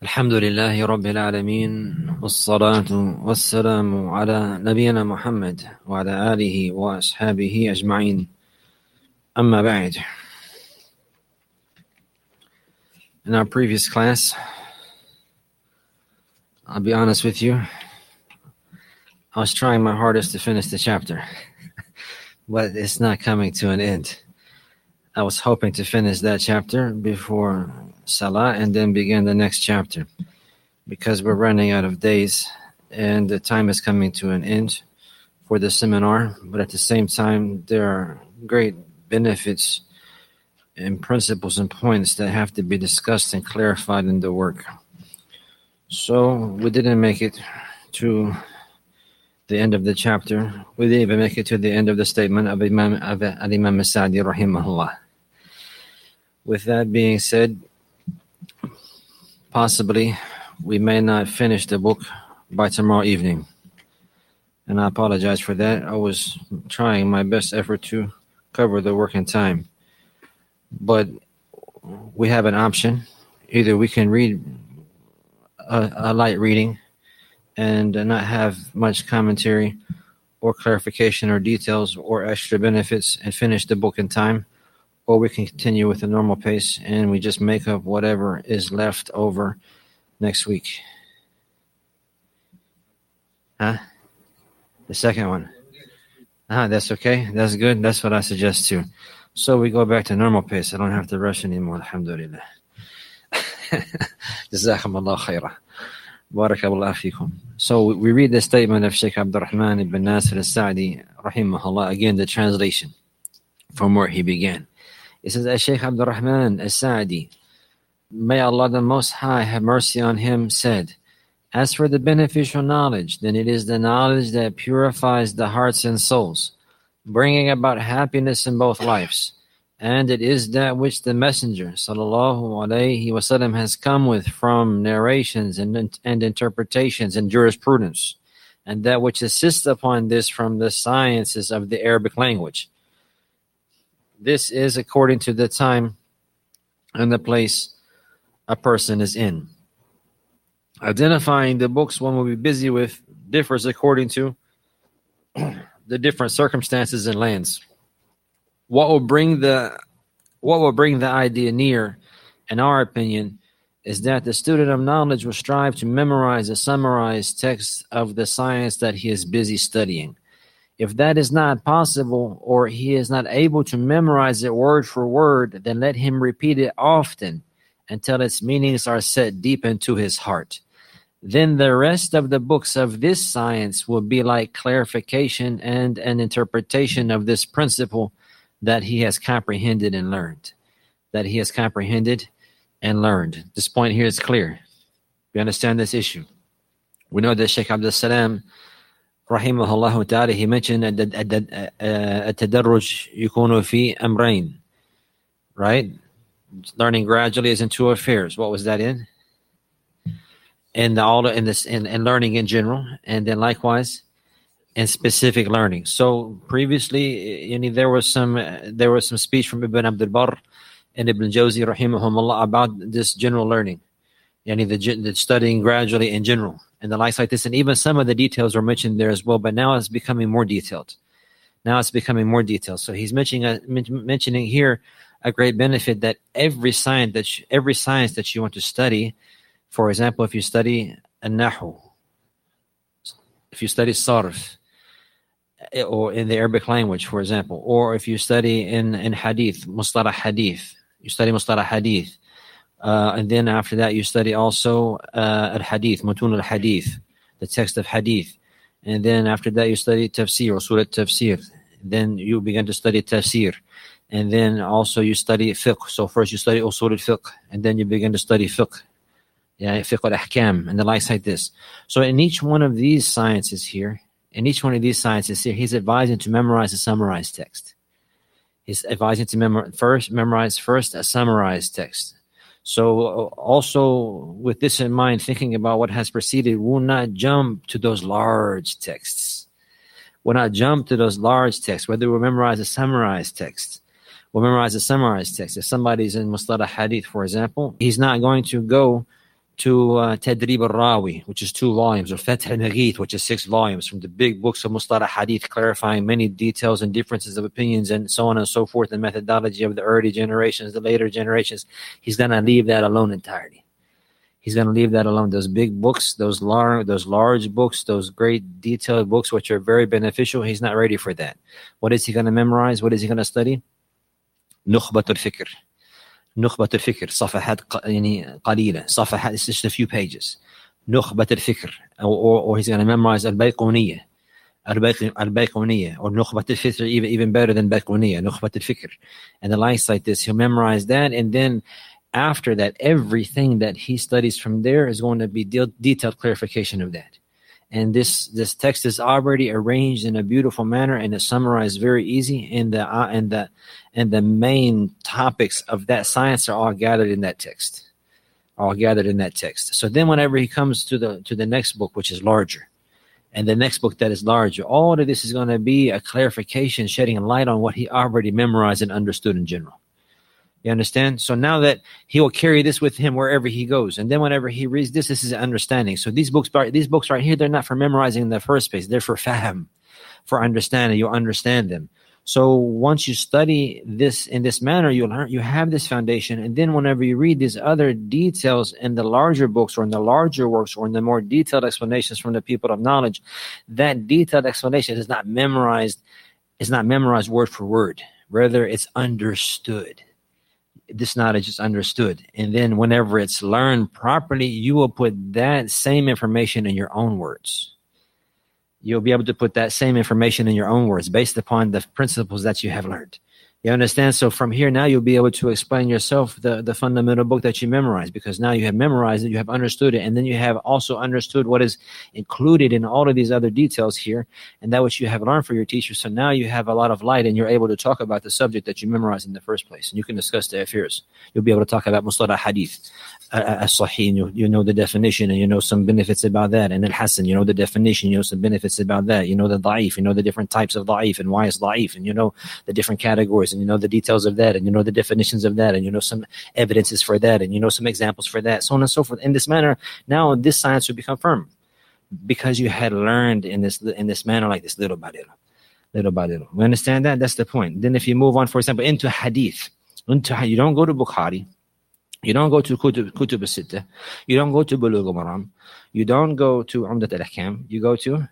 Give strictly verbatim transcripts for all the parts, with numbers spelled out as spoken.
الحمد لله رب العالمين والصلاة والسلام على نبينا محمد وعلى آله وأصحابه أجمعين أما بعد. In our previous class, I'll be honest with you, I was trying my hardest to finish the chapter, but it's not coming to an end. I was hoping to finish that chapter before Salah and then begin the next chapter, because we're running out of days and the time is coming to an end for the seminar. But at the same time, there are great benefits and principles and points that have to be discussed and clarified in the work. So we didn't make it to the end of the chapter. We didn't even make it to the end of the statement of Imam of Imam Sa'di rahimahullah. With that being said, possibly we may not finish the book by tomorrow evening, and I apologize for that. I was trying my best effort to cover the work in time, but we have an option. Either we can read a, a light reading and not have much commentary or clarification or details or extra benefits and finish the book in time, or we can continue with the normal pace and we just make up whatever is left over next week. Huh? The second one. Ah, that's okay. That's good. That's what I suggest too. So we go back to normal pace. I don't have to rush anymore. Alhamdulillah. Jazakumullah khairah. Barakallahu fikum. So we read the statement of Sheikh Abdul Rahman ibn Nasir al-Sa'di rahimahullah. Again, the translation from where he began. It says, as Sheikh Abdul Rahman al-Sa'di, may Allah the Most High have mercy on him, said, as for the beneficial knowledge, then it is the knowledge that purifies the hearts and souls, bringing about happiness in both lives. And it is that which the Messenger sallallahu alaihi wasallam has come with from narrations and, and interpretations and jurisprudence, and that which assists upon this from the sciences of the Arabic language. This is according to the time and the place a person is in. Identifying the books one will be busy with differs according to the different circumstances and lands. What will bring the what will bring the idea near, in our opinion, is that the student of knowledge will strive to memorize a summarized text of the science that he is busy studying. If that is not possible, or he is not able to memorize it word for word, then let him repeat it often until its meanings are set deep into his heart. Then the rest of the books of this science will be like clarification and an interpretation of this principle that he has comprehended and learned. That he has comprehended and learned. This point here is clear. We understand this issue. We know that Sheikh Abdul Salam rahimahullah ta'ala, he mentioned التدرج يكون في أمرين, right? Learning gradually is in two affairs. What was that in? In the all in this in, in learning in general, and then likewise in specific learning. So previously, you know, there was some there was some speech from Ibn Abdul Barr and Ibn Jawzi rahimahumullah about this general learning, yani the, the studying gradually in general, and the likes like this, and even some of the details were mentioned there as well. But now it's becoming more detailed. Now it's becoming more detailed. So he's mentioning a, mentioning here a great benefit that every science that you, every science that you want to study, for example, if you study an-nahu, if you study sarf, or in the Arabic language, for example, or if you study in in hadith, mustalah hadith, you study mustalah hadith, uh, and then after that you study also uh, al-hadith, mutun al-hadith, the text of hadith, and then after that you study tafsir, usul al-tafsir, then you begin to study tafsir. And then also you study fiqh. So first you study usul al-fiqh, and then you begin to study fiqh. Yeah, fiqh al-ahkam, and the likes like this. So in each one of these sciences here, in each one of these sciences here, he's advising to memorize a summarized text. He's advising to memorize first, memorize first a summarized text. So also with this in mind, thinking about what has preceded, we'll not jump to those large texts. We'll not jump to those large texts, whether we memorize a summarized text. We'll memorize a summarized text. If somebody's in Mustalah Hadith, for example, he's not going to go to uh, Tadrib al-Rawi, which is two volumes, or Fath al-Naghith, which is six volumes, from the big books of Mustalah Hadith, clarifying many details and differences of opinions and so on and so forth, and methodology of the early generations, the later generations. He's going to leave that alone entirely. He's going to leave that alone. Those big books, those large, those large books, those great detailed books, which are very beneficial, he's not ready for that. What is he going to memorize? What is he going to study? Nukhbat al-Fikr. نخبة الفكر صفحات يعني قليلة صفحات, it's just a few pages. نخبة الفكر, or, or, or he's going to memorize البيقونية البيقونية, or نخبة الفكر, even, even better than بيقونية, نخبة الفكر, and the likes like this. He'll memorize that, and then after that, everything that he studies from there is going to be de- detailed clarification of that. And this this text is already arranged in a beautiful manner, and it's summarized very easy. And the uh, and the and the main topics of that science are all gathered in that text, all gathered in that text. So then, whenever he comes to the to the next book, which is larger, and the next book that is larger, all of this is going to be a clarification, shedding light on what he already memorized and understood in general. You understand? So now that he will carry this with him wherever he goes, and then whenever he reads this, this is understanding. So these books, these books right here, they're not for memorizing in the first place. They're for fahm, for understanding. You'll understand them. So once you study this in this manner, you'll learn. You have this foundation, and then whenever you read these other details in the larger books, or in the larger works, or in the more detailed explanations from the people of knowledge, that detailed explanation is not memorized. It's not memorized word for word. Rather, it's understood. This knowledge is understood, and then whenever it's learned properly, you will put that same information in your own words. You'll be able to put that same information in your own words based upon the principles that you have learned. You understand? So from here now, you'll be able to explain yourself the, the fundamental book that you memorized, because now you have memorized it, you have understood it, and then you have also understood what is included in all of these other details here, and that which you have learned for your teacher. So now you have a lot of light, and you're able to talk about the subject that you memorized in the first place, and you can discuss the affairs. You'll be able to talk about Mustalah Hadith, as-Sahih, you, you know the definition, and you know some benefits about that, and al-Hasan, you know the definition, you know some benefits about that, you know the Da'if, you know the different types of Da'if, and why it's Da'if, and you know the different categories, and you know the details of that, and you know the definitions of that, and you know some evidences for that, and you know some examples for that, so on and so forth. In this manner, now this science will become firm, because you had learned in this in this manner, like this, little by little, little by little. We understand that? That's the point. Then if you move on, for example, into Hadith, into you don't go to Bukhari, you don't go to Kutub, Kutub al-Sittah, you don't go to Bulugh al-Maram, you don't go to Umdat al-Ahkam, you go to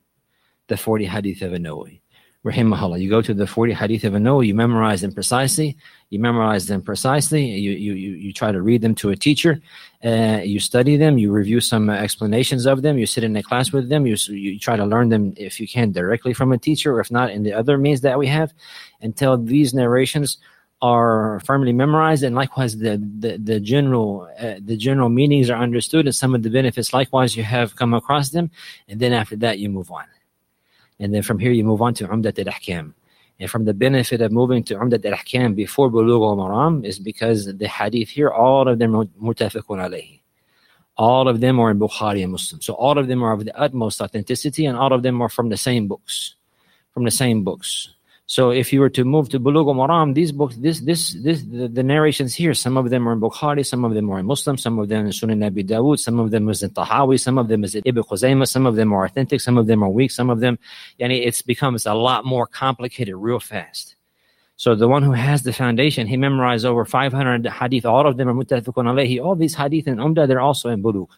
the forty Hadith of an-Nawawi. Rahimahullah. You go to the forty Hadith of an-Nawawi, you memorize them precisely, you memorize them precisely, you you you, you try to read them to a teacher, uh, you study them, you review some uh, explanations of them, you sit in a class with them, you you try to learn them if you can directly from a teacher, or if not in the other means that we have, until these narrations are firmly memorized, and likewise the the, the general uh, the general meanings are understood, and some of the benefits likewise you have come across them, and then after that you move on. And then from here, you move on to Umdat al-Ahkam. And from the benefit of moving to Umdat al-Ahkam before Bulugh al-Maram is because the hadith here, all of them are mutafiqun alayhi. All of them are in Bukhari and Muslim. So all of them are of the utmost authenticity, and all of them are from the same books. From the same books. So if you were to move to Bulugh al-Maram, these books, this, this, this, the, the narrations here, some of them are in Bukhari, some of them are in Muslim, some of them in Sunan Abi Dawud, some of them is in Tahawi, some of them is in Ibn Khuzaymah, some of them are authentic, some of them are weak, some of them, yani it becomes a lot more complicated real fast. So the one who has the foundation, he memorized over five hundred hadith, all of them are muttafiqun alayhi. All these hadith in Umdah, they're also in Bulugh,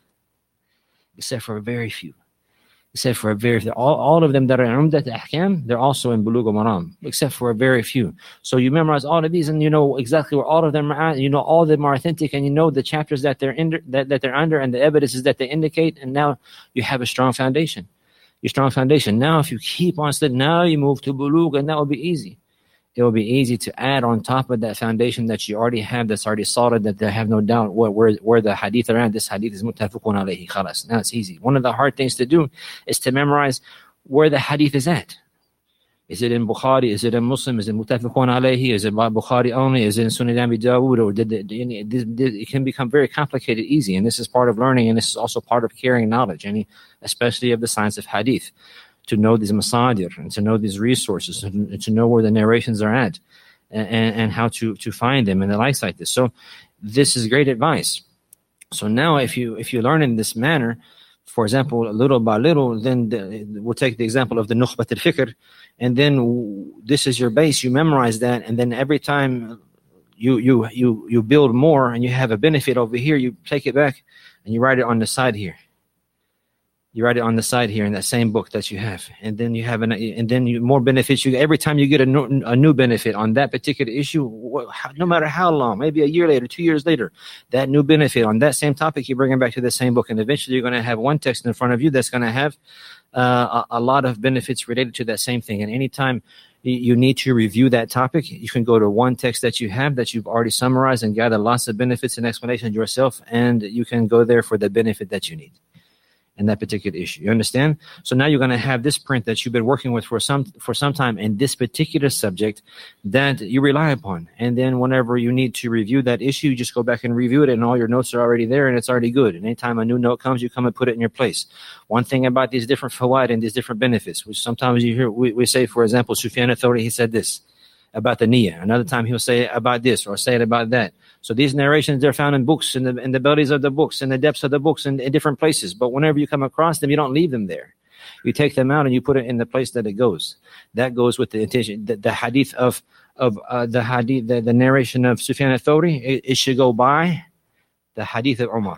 except for a very few. Except for a very few. All, all of them that are in Umdat al-Ahkam, they're also in Bulugh al-Maram, except for a very few. So you memorize all of these, and you know exactly where all of them are at, you know all of them are authentic, and you know the chapters that they're in, that, that they're under, and the evidences that they indicate, and now you have a strong foundation. Your strong foundation. Now if you keep on studying, now you move to Bulugh, and that will be easy. It will be easy to add on top of that foundation that you already have, that's already solid, that they have no doubt where, where, where the hadith are at. This hadith is muttafiqun alayhi, khalas. Now it's easy. One of the hard things to do is to memorize where the hadith is at. Is it in Bukhari? Is it in Muslim? Is it muttafiqun alayhi? Is it by Bukhari only? Is it in Sunan Abi Dawud? Or did it, it can become very complicated easy. And this is part of learning, and this is also part of carrying knowledge, and especially of the science of hadith. To know these masadir, and to know these resources, and to know where the narrations are at, and, and how to, to find them, and the likes like this. So this is great advice. So now if you if you learn in this manner, for example, little by little, then the, we'll take the example of the Nukhbat al-Fikr, and then this is your base, you memorize that, and then every time you you you you build more and you have a benefit over here, you take it back and you write it on the side here. You write it on the side here in that same book that you have, and then you have an, and then you more benefits. You every time you get a new, a new benefit on that particular issue, no matter how long, maybe a year later, two years later, that new benefit on that same topic, you bring it back to the same book, and eventually you're going to have one text in front of you that's going to have uh, a, a lot of benefits related to that same thing. And anytime you need to review that topic, you can go to one text that you have that you've already summarized and gather lots of benefits and explanations yourself, and you can go there for the benefit that you need in that particular issue. You understand? So now you're going to have this print that you've been working with for some for some time in this particular subject that you rely upon. And then whenever you need to review that issue, you just go back and review it, and all your notes are already there and it's already good. And anytime a new note comes, you come and put it in your place. One thing about these different fawaid and these different benefits, which sometimes you hear, we, we say, for example, Sufyan al-Thawri, he said this about the niyyah. Another time he'll say about this or say it about that. So these narrations, they're found in books, in the in the bellies of the books, in the depths of the books, in, in different places. But whenever you come across them, you don't leave them there. You take them out and you put it in the place that it goes. That goes with the intention. The, the hadith of of uh, the hadith, the, the narration of Sufyan al-Thawri, it, it should go by the hadith of Umar.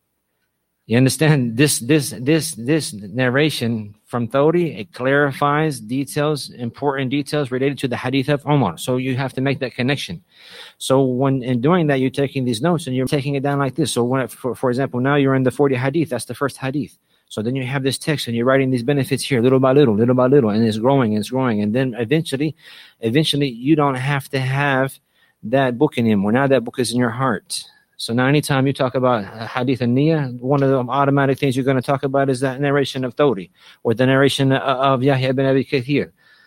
You understand? This this this this narration from Thawri, it clarifies details, important details related to the hadith of Umar. So you have to make that connection. So when in doing that, you're taking these notes and you're taking it down like this. So when, for, for example, now you're in the forty hadith, that's the first hadith. So then you have this text and you're writing these benefits here, little by little, little by little, and it's growing, it's growing. And then eventually, eventually you don't have to have that book anymore. Now that book is in your heart. So now anytime you talk about hadith and niyyah, one of the automatic things you're going to talk about is that narration of Thawri or the narration of Yahya ibn Abi Kathir.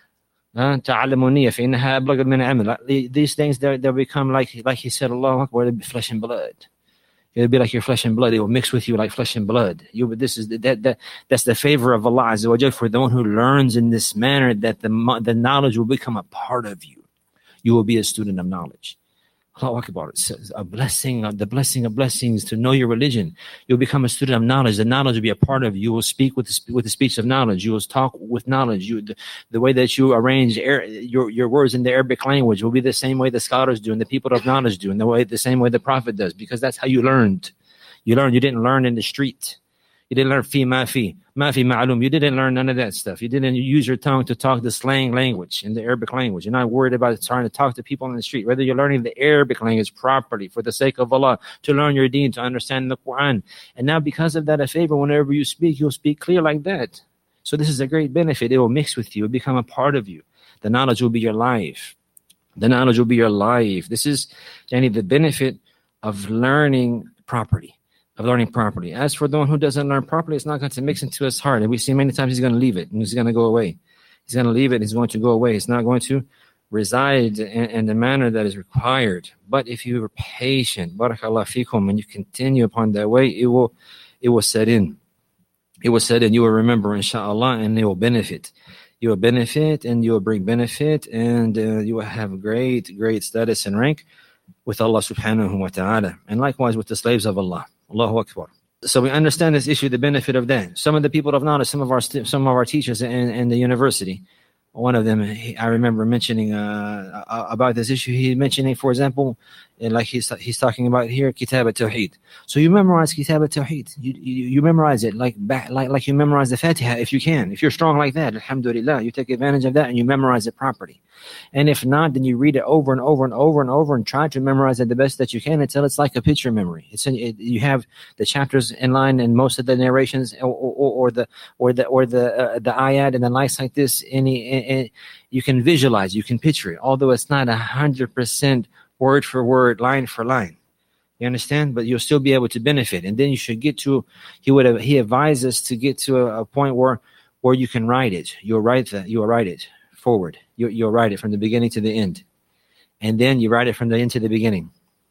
These things, they'll become like, like he said, Allahu Akbar, they'll be flesh and blood. It'll be like your flesh and blood. It will mix with you like flesh and blood. You, this is that that that's the favor of Allah Azza wa Jal for the one who learns in this manner, that the the knowledge will become a part of you. You will be a student of knowledge. Allahu Akbar. It's a blessing, the blessing of blessings to know your religion. You'll become a student of knowledge. The knowledge will be a part of you. You will speak with the, with the speech of knowledge. You will talk with knowledge. You, the, the way that you arrange air, your your words in the Arabic language will be the same way the scholars do and the people of knowledge do, and the way the same way the Prophet does, because that's how you learned. You learned. You didn't learn in the street. You didn't learn fi ma fi, ma fi ma'lum. You didn't learn none of that stuff. You didn't use your tongue to talk the slang language in the Arabic language. You're not worried about trying to talk to people on the street. Whether you're learning the Arabic language properly for the sake of Allah, to learn your deen, to understand the Quran. And now because of that, a favor, whenever you speak, you'll speak clear like that. So this is a great benefit. It will mix with you. It will become a part of you. The knowledge will be your life. The knowledge will be your life. This is yani, the benefit of learning properly. Of learning properly. As for the one who doesn't learn properly, it's not going to mix into his heart. And we see many times he's going to leave it and he's going to go away. He's going to leave it. He's going to go away. It's not going to reside in, in the manner that is required. But if you are patient, barakallah fikum, and you continue upon that way, it will, it will set in. It will set in. You will remember, inshallah, and it will benefit. You will benefit and you will bring benefit, and uh, you will have great, great status and rank with Allah subhanahu wa ta'ala. And likewise with the slaves of Allah. Allahu Akbar. So we understand this issue, the benefit of that. Some of the people of knowledge, some of our some of our teachers in, in the university, one of them, he, I remember mentioning uh, about this issue. He mentioning, for example, like he's he's talking about here, Kitab al-Tawheed. So you memorize Kitab al-Tawheed. You, you you memorize it like back, like like you memorize the Fatiha if you can. If you're strong like that, alhamdulillah, you take advantage of that and you memorize it properly. And if not, then you read it over and over and over and over and try to memorize it the best that you can until it's like a picture memory. It's in, it, you have the chapters in line and most of the narrations, or, or, or the or the or the uh, the ayat and the likes like this. Any, any you can visualize, you can picture it, although it's not a hundred percent word for word, line for line. You understand? But you'll still be able to benefit. And then you should get to. He would have. He advised us to get to a, a point where where you can write it. You'll write that. You'll write it forward. You, you'll write it from the beginning to the end. And then you write it from the end to the beginning.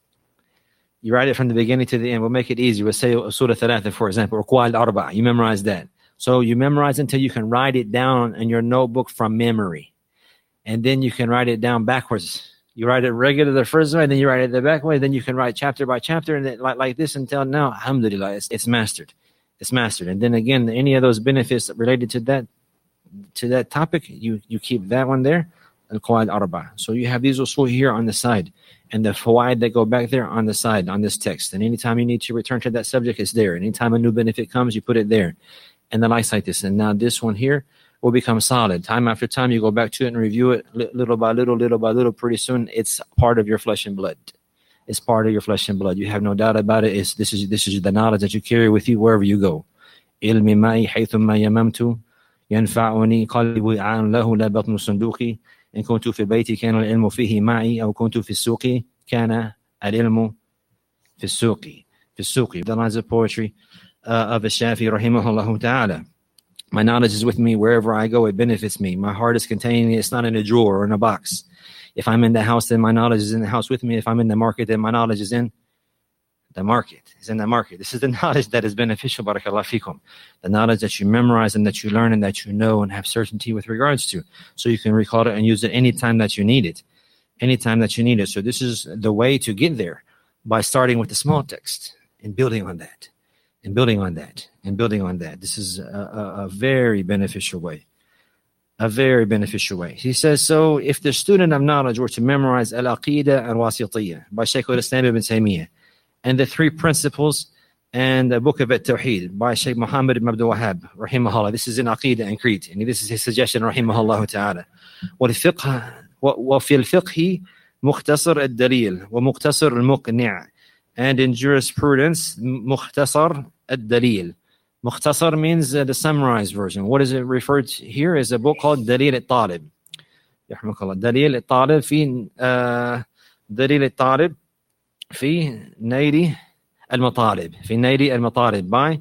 You write it from the beginning to the end. We'll make it easy. We'll say Surah Thalatha, for example, or Qawal Arba. You memorize that. So you memorize until you can write it down in your notebook from memory. And then you can write it down backwards. You write it regular the first way, then you write it the back way, then you can write chapter by chapter, and then like, like this until now, alhamdulillah, it's, it's mastered. It's mastered. And then again, any of those benefits related to that to that topic, you, you keep that one there, al-qawaid arba. So you have these usul here on the side, and the fawaid that go back there on the side, on this text. And anytime you need to return to that subject, it's there. Anytime a new benefit comes, you put it there. And the likes like this. And now this one here will become solid. Time after time, you go back to it and review it little by little, little by little. Pretty soon, it's part of your flesh and blood. It's part of your flesh and blood. You have no doubt about it. It's, this is this is the knowledge that you carry with you wherever you go. علمي معي حيثما يممت ينفعني قلبي عن له لا بطن صندوقي إن كنت في بيتي كان العلم فيه معي أو كنت في السوق كان العلم في السوق في السوق. The lines of poetry uh, of Shafi rahimahullah ta'ala. My knowledge is with me wherever I go. It benefits me. My heart is containing it. It's not in a drawer or in a box. If I'm in the house, then my knowledge is in the house with me. If I'm in the market, then my knowledge is in the market. It's in the market. This is the knowledge that is beneficial, barakallah fikum. The knowledge that you memorize and that you learn and that you know and have certainty with regards to. So you can recall it and use it anytime that you need it. Anytime that you need it. So this is the way to get there, by starting with the small text and building on that. And building on that. And building on that. This is a, a, a very beneficial way. A very beneficial way. He says, so if the student of knowledge were to memorize Al-Aqidah al-Wasitiyah by Shaykh al-Islam ibn Taymiyyah, and the three principles and the book of At-Tawheed by Shaykh Muhammad ibn Abdul Wahhab, rahimahullah. This is in Aqidah and Creed. And this is his suggestion, rahimahullah ta'ala. وَفِي الْفِقْهِ مُخْتَصَرْ الدَّلِيل وَمُخْتَصَرْ الْمُقْنِعِ. And in jurisprudence, مُخْتَصَرْ الدَّلِيل. Mukhtasar means uh, the summarized version. What is it referred to here is a book called Dalil al-Talib. Dalil al-Talib fi uh, Dalil al-Talib fi Nairi al-Matalib. Fi Nairi al-Matalib by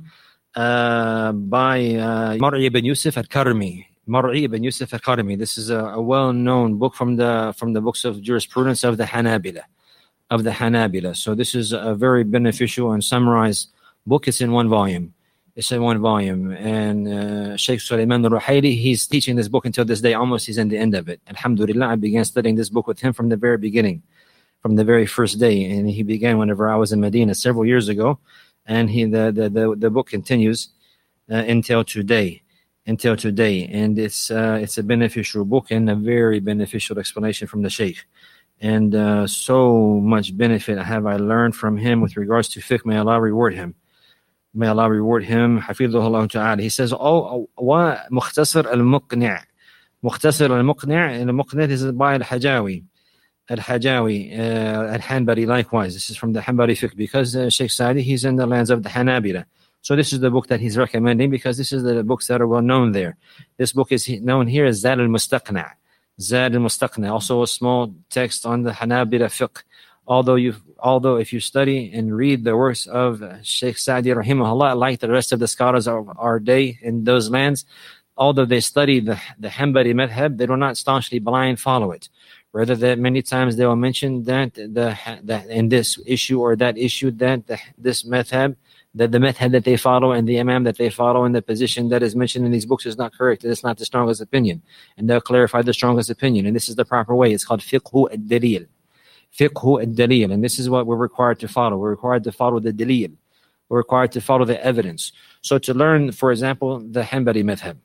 uh, by uh, Mar'i ibn Yusuf al-Karmi. Mar'i ibn Yusuf al-Karmi. This is a, a well-known book from the from the books of jurisprudence of the Hanabila. Of the Hanabila. So this is a very beneficial and summarized book. It's in one volume. It's in one volume, and uh, Sheikh Sulaiman al-Ruhaili, he's teaching this book until this day. Almost he's in the end of it. Alhamdulillah, I began studying this book with him from the very beginning, from the very first day, and he began whenever I was in Medina several years ago, and he the the the, the book continues uh, until today, until today, and it's uh, it's a beneficial book and a very beneficial explanation from the Sheikh, and uh, so much benefit have I learned from him with regards to fiqh. May Allah reward him. May Allah reward him. Hafidhullah ta'ala. He says, oh, wa mukhtasar al-muqni'. Mukhtasar al-muqni', and al-muqni' is by al-Hajawi. Al-Hajawi, uh, al-Hanbali likewise. This is from the Hanbali fiqh, because uh, Sheikh Saadi, he's in the lands of the Hanabila. So this is the book that he's recommending, because this is the books that are well known there. This book is known here as Zad al-Mustaqna'. Zad al-Mustaqna', also a small text on the Hanabila fiqh. Although you, although if you study and read the works of Sheikh Sa'di rahimahullah, like the rest of the scholars of our day in those lands, although they study the the Hanbali madhab, they do not staunchly blind follow it. Rather, that many times they will mention that the that in this issue or that issue that the, this madhab, that the madhab that they follow and the imam that they follow and the position that is mentioned in these books is not correct. It's not the strongest opinion, and they'll clarify the strongest opinion. And this is the proper way. It's called fiqhu ad-dalil. Fiqhu al-dalil, and this is what we're required to follow. We're required to follow the dalil. We're required to follow the evidence. So to learn, for example, the Hanbali madhab,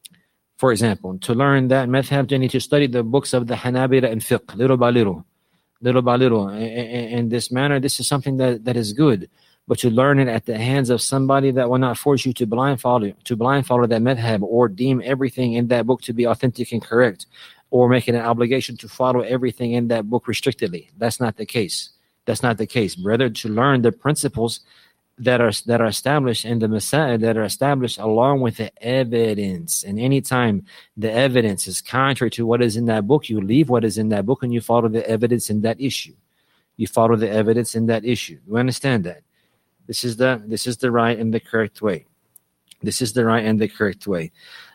for example, to learn that madhab, you need to study the books of the Hanabila and fiqh, little by little, little by little. In this manner, this is something that, that is good. But to learn it at the hands of somebody that will not force you to blind follow, to blind follow that madhab, or deem everything in that book to be authentic and correct, or make it an obligation to follow everything in that book restrictedly. That's not the case. That's not the case. Rather, to learn the principles that are that are established in the Masa'il, that are established along with the evidence. And anytime the evidence is contrary to what is in that book, you leave what is in that book and you follow the evidence in that issue. You follow the evidence in that issue. You understand that? This is the this is the right and the correct way. This is the right and the correct way.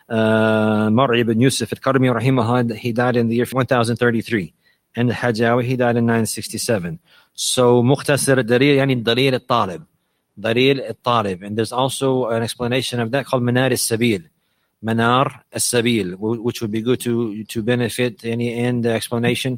Uh, Mar'i ibn Yusuf al-Karmi rahimahullah, he died in the year one thousand thirty-three, and Hajawi, he died in nine sixty-seven. So Mukhtasar al-Dalil, yani Dalil al-Talib, Dalil al-Talib, and there's also an explanation of that called Manar al-Sabil, Manar al-Sabil, which would be good to to benefit any in the explanation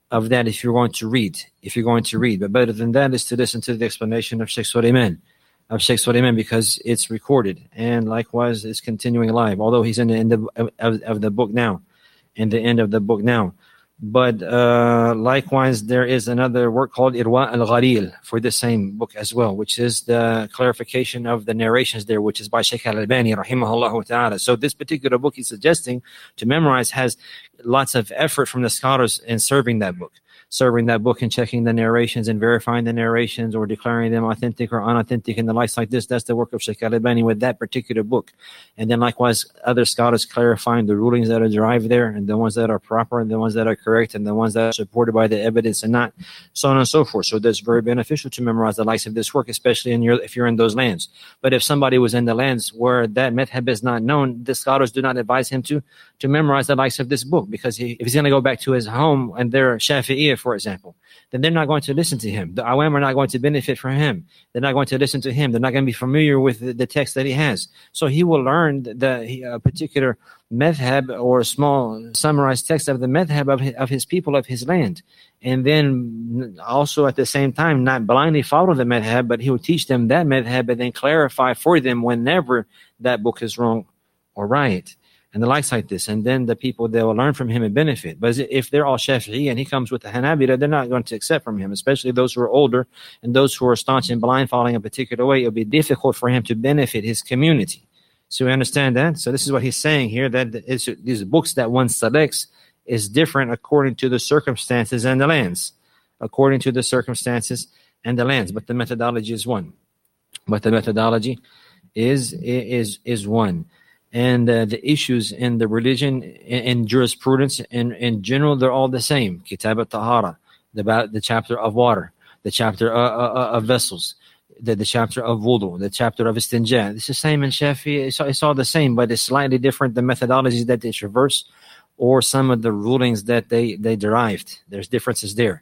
of that if you're going to read. If you're going to read, but better than that is to listen to the explanation of Sheikh Suleiman, of Sheikh Suleiman, because it's recorded and likewise it's continuing live. Although he's in the end of, of, of the book now, in the end of the book now. But uh, likewise, there is another work called Irwa al-Ghalil for the same book as well, which is the clarification of the narrations there, which is by Sheikh Al-Albani, rahimahullah ta'ala. So this particular book he's suggesting to memorize has lots of effort from the scholars in serving that book. Serving that book and checking the narrations and verifying the narrations or declaring them authentic or unauthentic and the likes like this. That's the work of Sheikh Al-Albani with that particular book. And then likewise, other scholars clarifying the rulings that are derived there and the ones that are proper and the ones that are correct and the ones that are supported by the evidence and not, so on and so forth. So that's very beneficial to memorize the likes of this work, especially in your, if you're in those lands. But if somebody was in the lands where that madhab is not known, the scholars do not advise him to, to memorize the likes of this book, because he, if he's going to go back to his home and they're Shafi'iyah, for example, then they're not going to listen to him. The awam are not going to benefit from him. They're not going to listen to him. They're not going to be familiar with the, the text that he has. So he will learn the uh, particular madhab or a small summarized text of the madhab of his, of his people, of his land. And then also at the same time, not blindly follow the madhab, but he will teach them that madhab and then clarify for them whenever that book is wrong or right. And the likes like this, and then the people, they will learn from him and benefit. But if they're all Shafi'i and he comes with the Hanabila, they're not going to accept from him, especially those who are older and those who are staunch and blind following a particular way. It'll be difficult for him to benefit his community. So we understand that. So this is what he's saying here, that it's, these books that one selects is different according to the circumstances and the lands, according to the circumstances and the lands. But the methodology is one. But the methodology is is is one. And uh, the issues in the religion and jurisprudence in, in general, they're all the same. Kitab al-Tahara, the, the chapter of water, the chapter uh, uh, of vessels, the, the chapter of wudu, the chapter of istinja. It's the same in Shafi. It's, it's all the same, but it's slightly different, the methodologies that they traverse or some of the rulings that they, they derived. There's differences there.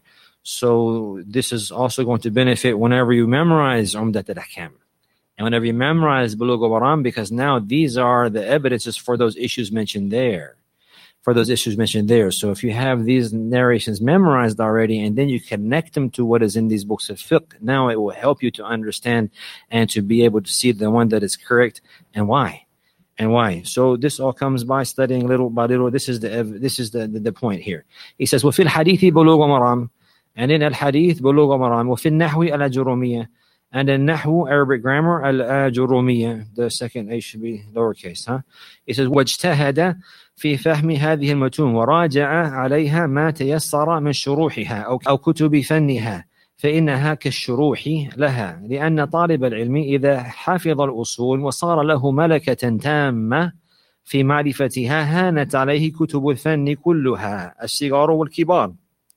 So this is also going to benefit whenever you memorize Umdat al-Ahkam. And whenever you memorize Bulugh al-Maram, because now these are the evidences for those issues mentioned there. For those issues mentioned there. So if you have these narrations memorized already and then you connect them to what is in these books of fiqh, now it will help you to understand and to be able to see the one that is correct and why. And why. So this all comes by studying little by little. This is the this is the, the, the point here. He says, وَفِي الْحَدِيثِ بُلُوغُ مَرَامٍ, and in al-hadith بُلُوغُ مَرَامٍ, وَفِي النَّحْوِ al-ajurumiyya, and in Nahu, Arabic grammar, al-Ajurumiyya, the second H should be lowercase, huh? It says, وَاجْتَهَدَ في فهم هذه المتون وراجع عليها ما تيسر من شروحها أو أو كتب فنها فإنها كالشروح لها لأن طالب العلم إذا حفظ الأصول وصار له ملكة تامة في معرفتها هانت عليه كتب الفن كلها الصغار والكبار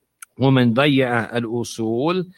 ومن ضيع الأصول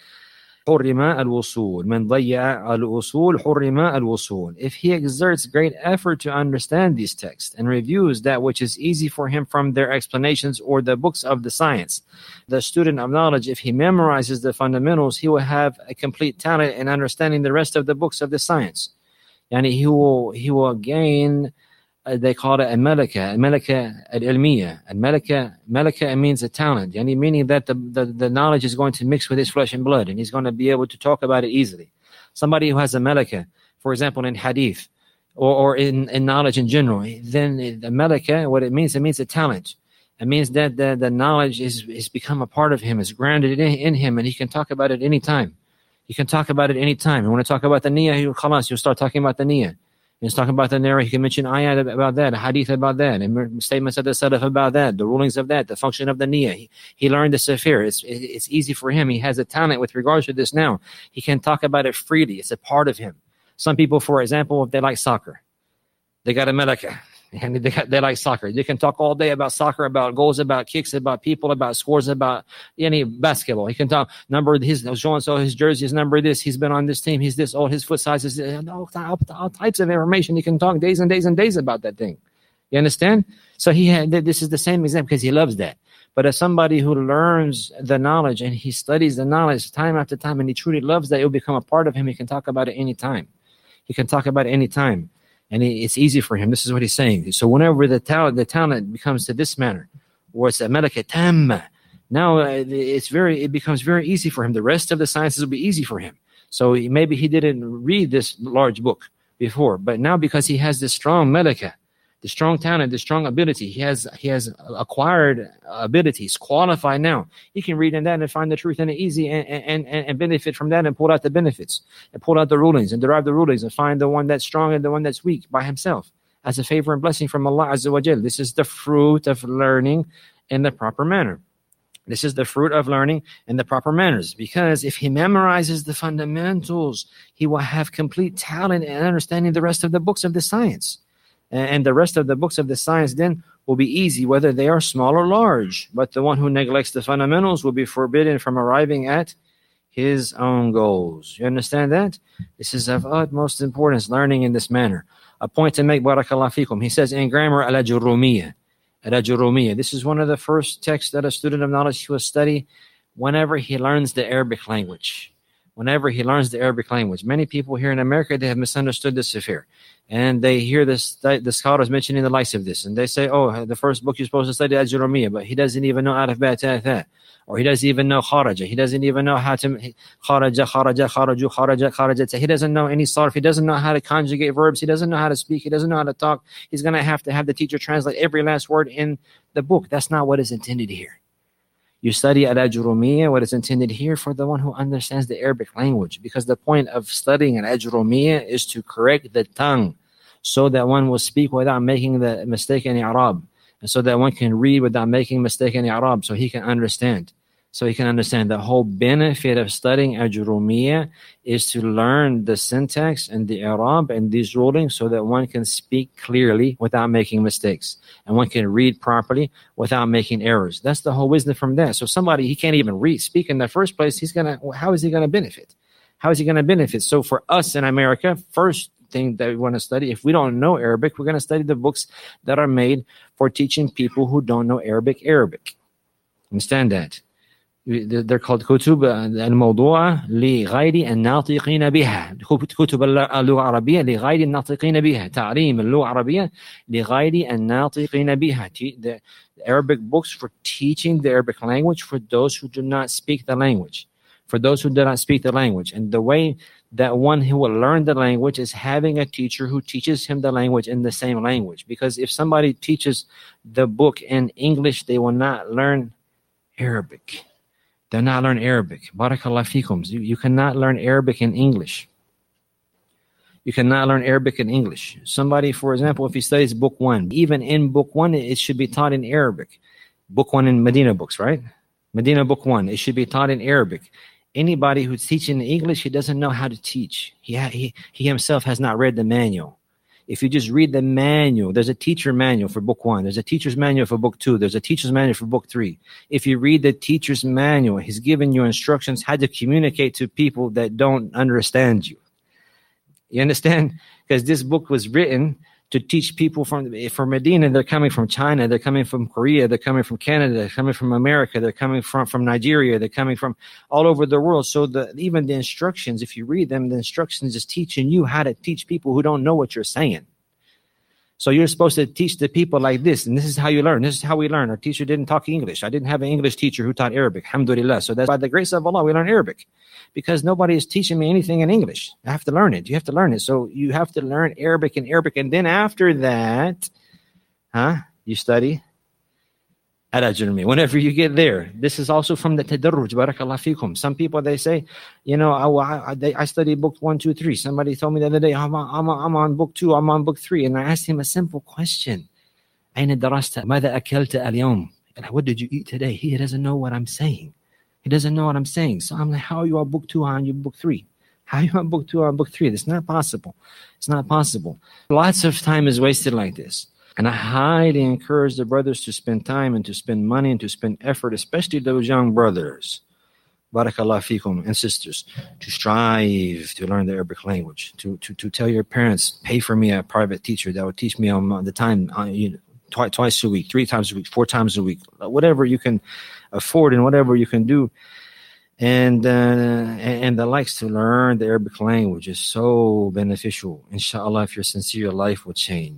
حرم الوصول. من ضيع الوصول حرم الوصول. If he exerts great effort to understand these texts and reviews that which is easy for him from their explanations or the books of the science, the student of knowledge, if he memorizes the fundamentals, he will have a complete talent in understanding the rest of the books of the science. And he will he will gain, uh, they call it a malaka, a malaka al-ilmiya. A malaka, malaka means a talent, yani meaning that the, the, the knowledge is going to mix with his flesh and blood, and he's going to be able to talk about it easily. Somebody who has a malaka, for example, in hadith, or, or in, in knowledge in general, then the malaka, what it means, it means a talent. It means that the, the knowledge is, is become a part of him, is grounded in, in him, and he can talk about it any time. He can talk about it any time. You want to talk about the niyyah, he'll khalas, he'll start talking about the niyyah. He's talking about the narrative. He can mention ayat about that, a hadith about that, and statements of the salaf about that, the rulings of that, the function of the niyyah. He, he learned the safir. It's, it's easy for him. He has a talent with regards to this now. He can talk about it freely. It's a part of him. Some people, for example, if they like soccer, they got a malaka. And they, got, they like soccer. They can talk all day about soccer, about goals, about kicks, about people, about scores, about any basketball. He can talk number his so so his jersey, his number this. He's been on this team. He's this. All his foot sizes. All, all, all types of information. He can talk days and days and days about that thing. You understand? So he had. This is the same example because he loves that. But as somebody who learns the knowledge and he studies the knowledge time after time, and he truly loves that, it will become a part of him. He can talk about it any time. He can talk about it any time. And it's easy for him. This is what he's saying. So whenever the talent, the talent becomes to this manner, where it's a malaka tamma, Now uh, it's very, it becomes very easy for him. The rest of the sciences will be easy for him. So he, maybe he didn't read this large book before, but now because he has this strong malaka, the strong talent, the strong ability, he has he has acquired abilities, qualified now. He can read in that and find the truth in it easy and, and, and, and benefit from that and pull out the benefits and pull out the rulings and derive the rulings and find the one that's strong and the one that's weak by himself as a favor and blessing from Allah Azza wa Jal. This is the fruit of learning in the proper manner. This is the fruit of learning in the proper manners, because if he memorizes the fundamentals, he will have complete talent in understanding the rest of the books of the science. And the rest of the books of the science then will be easy, whether they are small or large. But the one who neglects the fundamentals will be forbidden from arriving at his own goals. You understand that? This is of utmost importance, learning in this manner. A point to make, barakallah fikum. He says in grammar, al-Ajurumiyya. Al-Ajurumiyya. This is one of the first texts that a student of knowledge will study whenever he learns the Arabic language. Whenever he learns the Arabic language. Many people here in America, they have misunderstood this affair. And they hear this, the scholars mentioning the likes of this. And they say, oh, the first book you're supposed to study is Al-Jurumiyya, but he doesn't even know Alif Ba Ta Tha. Or he doesn't even know Kharaja. He doesn't even know how to Kharaja, Kharaja, Kharaju, Kharaja, Kharaja. He doesn't know any sarf. He doesn't know how to conjugate verbs. He doesn't know how to speak. He doesn't know how to talk. He's going to have to have the teacher translate every last word in the book. That's not what is intended here. You study Al-Ajurumiyya, what is intended here for the one who understands the Arabic language. Because the point of studying Al-Ajurumiyya is to correct the tongue so that one will speak without making the mistake in i'rab, and so that one can read without making mistake in i'rab, so he can understand. So he can understand the whole benefit of studying Ajurumiyya is to learn the syntax and the i'rab and these rulings so that one can speak clearly without making mistakes, and one can read properly without making errors. That's the whole wisdom from that. So somebody, he can't even read, speak in the first place, he's gonna, how is he gonna benefit? How is he gonna benefit? So for us in America, first thing that we want to study, if we don't know Arabic, we're going to study the books that are made for teaching people who don't know Arabic Arabic. Understand that? They're called كتب الموضوعة لغير الناطقين بها. كتب اللغة العربية لغير الناطقين بها. تعليم اللغة العربية لغير الناطقين بها. The Arabic books for teaching the Arabic language for those who do not speak the language. For those who do not speak the language. And the way that one who will learn the language is having a teacher who teaches him the language in the same language. Because if somebody teaches the book in English, they will not learn Arabic. They'll not learn Arabic. Barakallah fikum. You, you cannot learn Arabic in English. You cannot learn Arabic in English. Somebody, for example, if he studies book one, even in book one, it should be taught in Arabic. Book one in Medina books, right? Medina book one, it should be taught in Arabic. Anybody who's teaching English, he doesn't know how to teach. He, ha- he he himself has not read the manual. If you just read the manual, there's a teacher manual for book one. There's a teacher's manual for book two. There's a teacher's manual for book three. If you read the teacher's manual, he's giving you instructions how to communicate to people that don't understand you. You understand? Because this book was written to teach people from, from Medina, they're coming from China, they're coming from Korea, they're coming from Canada, they're coming from America, they're coming from, from Nigeria, they're coming from all over the world. So the even the instructions, if you read them, the instructions is teaching you how to teach people who don't know what you're saying. So you're supposed to teach the people like this, and this is how you learn. This is how we learn. Our teacher didn't talk English. I didn't have an English teacher who taught Arabic. Alhamdulillah. So that's by the grace of Allah, we learn Arabic. Because nobody is teaching me anything in English. I have to learn it. You have to learn it. So you have to learn Arabic and Arabic. And then after that, huh, you study Al-Ajurumiyya. Whenever you get there. This is also from the Tadarruj. Barakallah fikum. Some people, they say, you know, I, I, they, I studied book one, two, three. Somebody told me the other day, I'm on, I'm, on, I'm on book two, I'm on book three. And I asked him a simple question. أين درست؟ ماذا أكلت اليوم? What did you eat today? He doesn't know what I'm saying. He doesn't know what I'm saying. So I'm like, how are you on book two, how are you book three? How are you on book two, on book three? That's not possible. It's not possible. Lots of time is wasted like this. And I highly encourage the brothers to spend time and to spend money and to spend effort, especially those young brothers, barakallah fikum, and sisters, to strive to learn the Arabic language, to, to, to tell your parents, pay for me a private teacher that will teach me on the time, uh, you know, twice, twice a week, three times a week, four times a week, whatever you can afford and whatever you can do. And, uh, and the likes to learn the Arabic language is so beneficial. Inshallah, if you're sincere, your life will change.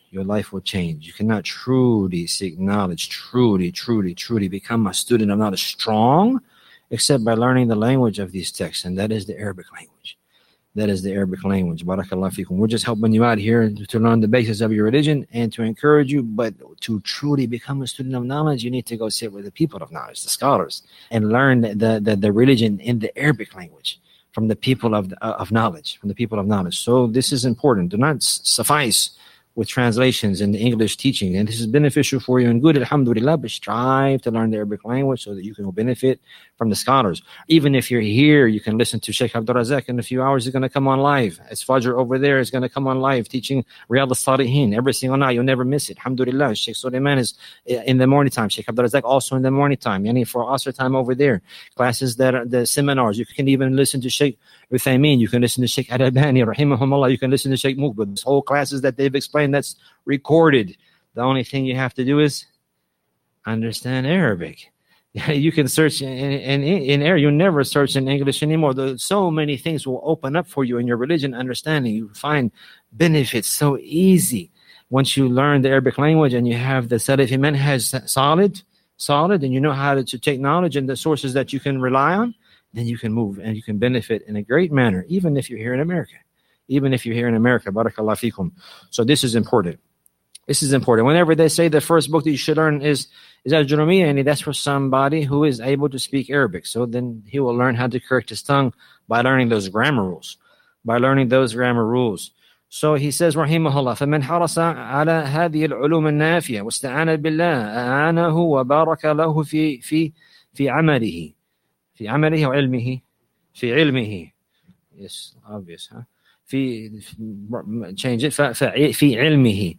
Your life will change. You cannot truly seek knowledge, truly, truly, truly become a student of knowledge strong, except by learning the language of these texts, and that is the Arabic language. That is the Arabic language. Barakallah fikum. We're just helping you out here to learn the basis of your religion and to encourage you, but to truly become a student of knowledge, you need to go sit with the people of knowledge, the scholars, and learn the, the, the religion in the Arabic language from the people of, of knowledge, from the people of knowledge. So this is important. Do not suffice with translations and the English teaching. And this is beneficial for you and good, alhamdulillah, but strive to learn the Arabic language so that you can benefit from the scholars. Even if you're here, you can listen to Sheikh Abdul Razak in a few hours. He's going to come on live. As Fajr over there is going to come on live teaching Riyadh al-Salihin every single night. You'll never miss it. Alhamdulillah. Sheikh Sulaiman is in the morning time. Sheikh Abdul Razak also in the morning time. Yani for Asr time over there. Classes that are the seminars. You can even listen to Sheikh Uthaymeen. You can listen to Sheikh Al-Albani, rahimahumullah. You can listen to Sheikh Muqbil. This whole classes that they've explained, that's recorded. The only thing you have to do is understand Arabic. You can search in, in, in Arabic. You'll never search in English anymore. There's so many things will open up for you in your religion understanding. You find benefits so easy once you learn the Arabic language and you have the Salafi manhaj solid, solid, and you know how to, to take knowledge and the sources that you can rely on, then you can move and you can benefit in a great manner, even if you're here in America. Even if you're here in America, barakallah fikum. So this is important. This is important. Whenever they say the first book that you should learn is is Al-Jurumiyya, and that's for somebody who is able to speak Arabic. So then he will learn how to correct his tongue by learning those grammar rules. By learning those grammar rules. So he says, rahimahullah, فَمَنْ حَرَصَ عَلَى هَذِهِ الْعُلُومِ النَّافِيَةِ وَاسْتَعَانَ بِاللَّهِ أَعَانَهُ وَبَارَكَ لَهُ فِي فِي فِي عَمَلِهِ في عمله وعلمه في علمه. Yes, obvious, huh? في change it في علمه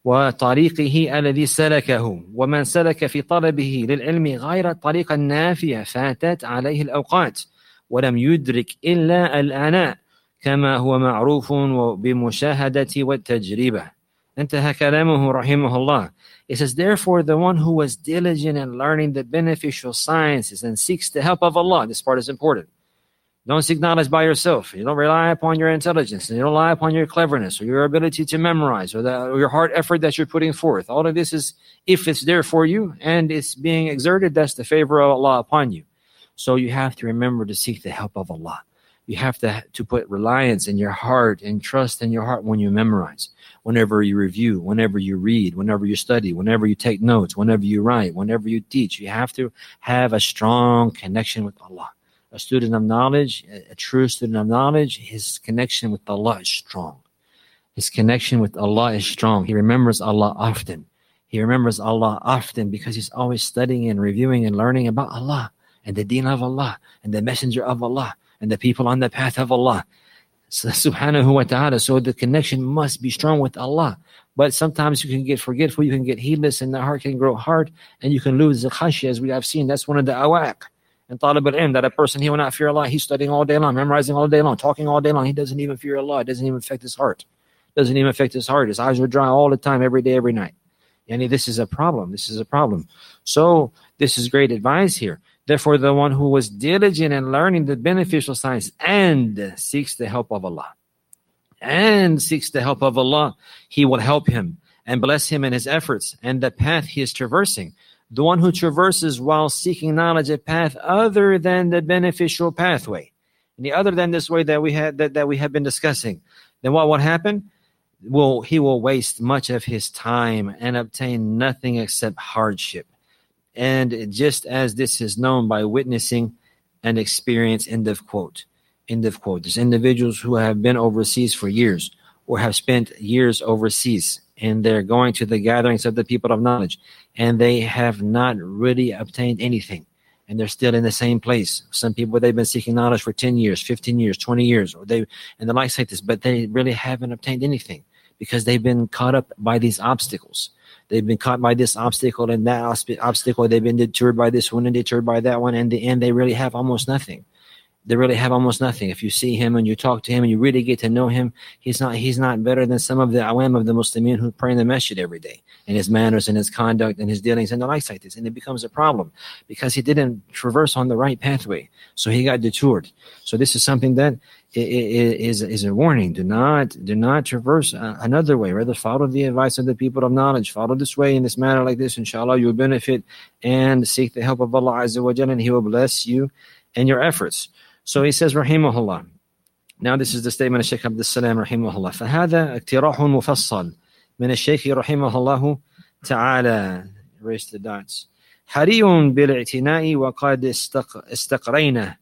وطريقه الذي سلكه ومن سلك في طلبه للعلم غير الطريقة النافية فاتت عليه الأوقات ولم يدرك إلا الآناء كما هو معروف بمشاهدة والتجربة. انتهى كلامه رحمه الله. It says, therefore, the one who was diligent in learning the beneficial sciences and seeks the help of Allah. This part is important. Don't seek knowledge by yourself. You don't rely upon your intelligence. And you don't rely upon your cleverness or your ability to memorize or, the, or your hard effort that you're putting forth. All of this is, if it's there for you and it's being exerted, that's the favor of Allah upon you. So you have to remember to seek the help of Allah. You have to, to put reliance in your heart and trust in your heart when you memorize, whenever you review, whenever you read, whenever you study, whenever you take notes, whenever you write, whenever you teach. You have to have a strong connection with Allah. A student of knowledge, a true student of knowledge, his connection with Allah is strong. His connection with Allah is strong. He remembers Allah often. He remembers Allah often because he's always studying and reviewing and learning about Allah and the deen of Allah and the messenger of Allah and the people on the path of Allah. So, subhanahu wa ta'ala. So the connection must be strong with Allah. But sometimes you can get forgetful, you can get heedless, and the heart can grow hard, and you can lose the khashya, as we have seen. That's one of the awaq. And talib al-ilm, that a person, he will not fear Allah. He's studying all day long, memorizing all day long, talking all day long. He doesn't even fear Allah. It doesn't even affect his heart. It doesn't even affect his heart. His eyes are dry all the time, every day, every night. Yani this is a problem. This is a problem. So this is great advice here. Therefore, the one who was diligent in learning the beneficial science and seeks the help of Allah, and seeks the help of Allah, he will help him and bless him in his efforts and the path he is traversing. The one who traverses while seeking knowledge a path other than the beneficial pathway, and the other than this way that we had that, that we have been discussing, then what will happen? Well, he will waste much of his time and obtain nothing except hardship. And just as this is known by witnessing and experience, end of quote, end of quote. There's individuals who have been overseas for years or have spent years overseas, and they're going to the gatherings of the people of knowledge, and they have not really obtained anything, and they're still in the same place. Some people, they've been seeking knowledge for ten years, fifteen years, twenty years, or they, and the likes like this, but they really haven't obtained anything because they've been caught up by these obstacles. They've been caught by this obstacle and that obstacle. They've been deterred by this one and deterred by that one. And in the end, they really have almost nothing. they really have almost nothing. If you see him and you talk to him and you really get to know him, he's not he's not better than some of the awam of the Muslimin who pray in the masjid every day, in his manners and his conduct and his dealings and the likes like this. And it becomes a problem because he didn't traverse on the right pathway. So he got detoured. So this is something that is, is a warning. Do not, do not traverse another way. Rather follow the advice of the people of knowledge. Follow this way in this manner like this. Inshallah, you will benefit and seek the help of Allah Azza wa Jalla, and He will bless you and your efforts. So he says, Rahimahullah. Now this is the statement of Shaykh Abdul Salam, Rahimahullah. فهذا اقتراح مفصل من الشيخ رحمه الله تعالى. Erase the dots. حري بالاعتناء وقد استقرينا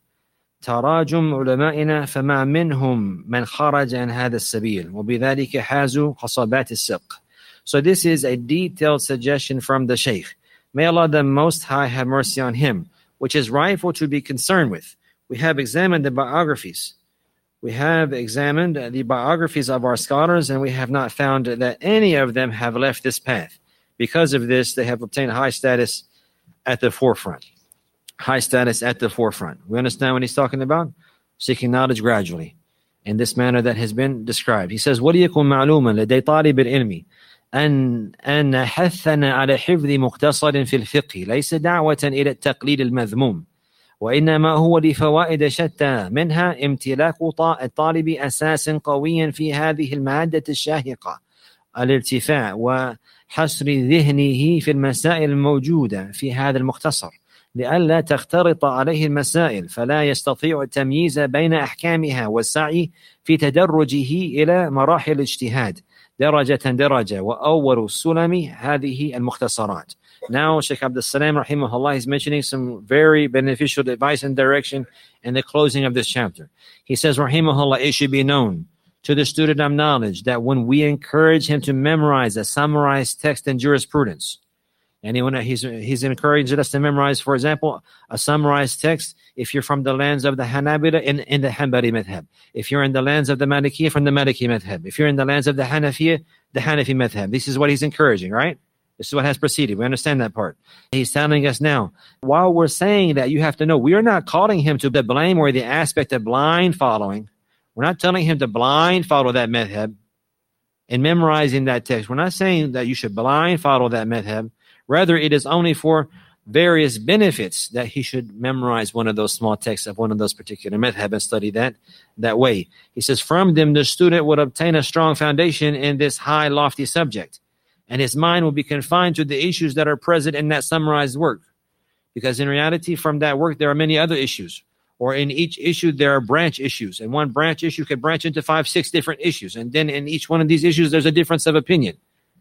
تراجم علمائنا فما منهم من خرج عن هذا السبيل وبذلك حازوا حصبات السق. So this is a detailed suggestion from the Shaykh. May Allah the Most High have mercy on him, which is rightful to be concerned with. We have examined the biographies. We have examined the biographies of our scholars, and we have not found that any of them have left this path. Because of this, they have obtained high status at the forefront. High status at the forefront. We understand what he's talking about? Seeking knowledge gradually, in this manner that has been described. He says, وَلِيَكُنْ مَعْلُومًا لَدَيْ طَالِبِ الْعِلْمِ أن أن حثنا على حفظ مختصر في الفقه ليس دعوة إلى التقليد المذموم، وإنما هو لفوائد شتى، منها امتلاك الطالب أساس قويا في هذه المادة الشاهقة، الارتفاع وحصر ذهنه في المسائل الموجودة في هذا المختصر، لئلا تختلط عليه المسائل فلا يستطيع التمييز بين أحكامها والسعي في تدرجه إلى مراحل الاجتهاد درجة درجة وأول السلم هذه المختصرات. Now, Shaykh Abdul Salam, rahimahullah, is mentioning some very beneficial advice and direction in the closing of this chapter. He says, rahimahullah, it should be known to the student of knowledge that when we encourage him to memorize a summarized text in jurisprudence, and he, he's, he's encouraging us to memorize, for example, a summarized text, if you're from the lands of the Hanabila, in, in the Hanbali madhab. If you're in the lands of the Malikiyya, from the Maliki madhab. If you're in the lands of the Hanafiyya, the Hanafi madhab. This is what he's encouraging, right? This is what has preceded. We understand that part. He's telling us now, while we're saying that, you have to know, we are not calling him to the blame or the aspect of blind following. We're not telling him to blind follow that madhab in memorizing that text. We're not saying that you should blind follow that madhab. Rather, it is only for various benefits that he should memorize one of those small texts of one of those particular madhab and study that that way. He says, from them, the student would obtain a strong foundation in this high, lofty subject, and his mind will be confined to the issues that are present in that summarized work. Because in reality, from that work, there are many other issues. Or in each issue, there are branch issues. And one branch issue could branch into five, six different issues. And then in each one of these issues, there's a difference of opinion.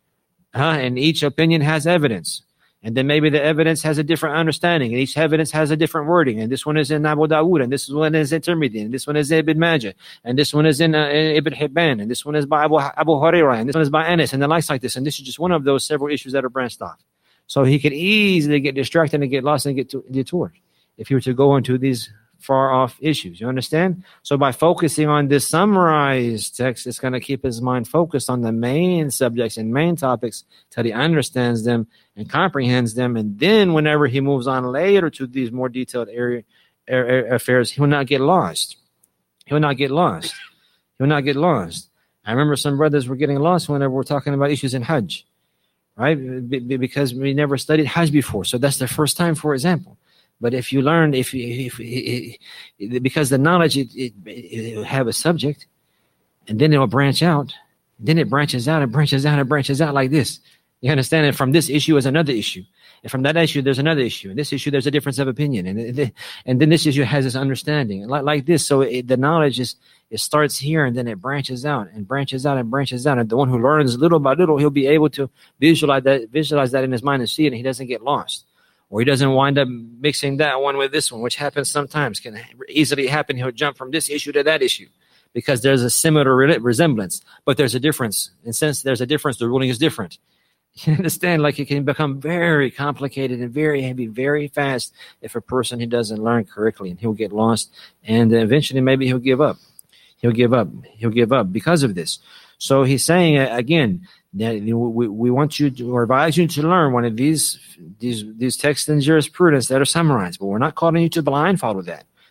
Uh, and each opinion has evidence. And then maybe the evidence has a different understanding. And each evidence has a different wording. And this one is in Abu Dawood. And this one is in Tirmidhi. And this one is in Ibn Majah. And this one is in, uh, in Ibn Hibban. And this one is by Abu, Abu Hurairah. And this one is by Anas. And the likes like this. And this is just one of those several issues that are branched off. So he could easily get distracted and get lost and get to, detoured if he were to go into these far off issues. You understand? So by focusing on this summarized text, it's going to keep his mind focused on the main subjects and main topics till he understands them and comprehends them. And then whenever he moves on later to these more detailed area, area affairs, he will not get lost. He will not get lost. He will not get lost. I remember some brothers were getting lost whenever we're talking about issues in Hajj, right? Because we never studied Hajj before. So that's the first time, for example. But if you learn, if, if, if, if because the knowledge, it, it, it will have a subject, and then it will branch out. Then it branches out and branches out and branches out like this. You understand? And from this issue is another issue. And from that issue, there's another issue. And this issue, there's a difference of opinion. And, and then this issue has this understanding. Like, like this. So it, the knowledge is, it starts here and then it branches out and branches out and branches out. And the one who learns little by little, he'll be able to visualize that, visualize that in his mind and see it, and he doesn't get lost. Or he doesn't wind up mixing that one with this one, which happens sometimes, can easily happen. He'll jump from this issue to that issue because there's a similar resemblance, but there's a difference. And since there's a difference, the ruling is different. You understand? Like it can become very complicated and very heavy, very fast if a person who doesn't learn correctly, and he'll get lost. And eventually maybe he'll give up. He'll give up. He'll give up because of this. So he's saying, again, that we, we want you to, or advise you to learn one of these these these texts in jurisprudence that are summarized, but we're not calling you to blind follow that.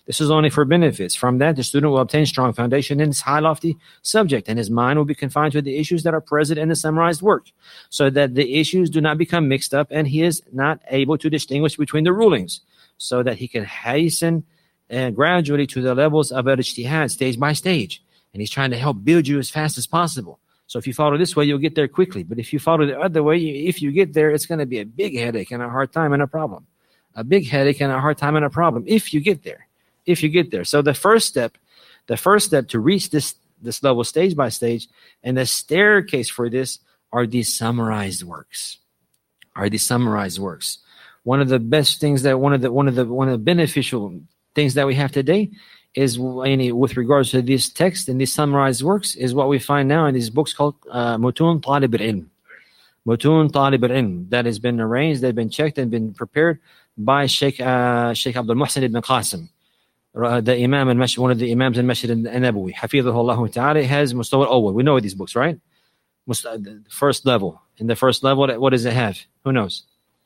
This is only for benefits. From that, the student will obtain strong foundation in his high lofty subject, and his mind will be confined to the issues that are present in the summarized work, so that the issues do not become mixed up, and he is not able to distinguish between the rulings, so that he can hasten uh, gradually to the levels of al-ijtihad, stage by stage. And he's trying to help build you as fast as possible. So if you follow this way, you'll get there quickly. But if you follow the other way, if you get there, it's going to be a big headache and a hard time and a problem. A big headache and a hard time and a problem if you get there. If you get there. So the first step, the first step to reach this, this level stage by stage, and the staircase for this are these summarized works. Are these summarized works. One of the best things that one of the one of the one of the beneficial things that we have today is any with regards to this text and these summarized works is what we find now in these books called uh, Mutun Talib al-Ilm. Mutun Talib al-Ilm, that has been arranged, they've been checked and been prepared by Sheikh uh, Sheikh Abdul Muhsin ibn Qasim, uh, the Imam and one of the Imams in Masjid al-Nabawi. Hafidhahullah ta'ala has Mustawa al-Awwal. We know these books, right? The first level. In the first level, what does it have? Who knows?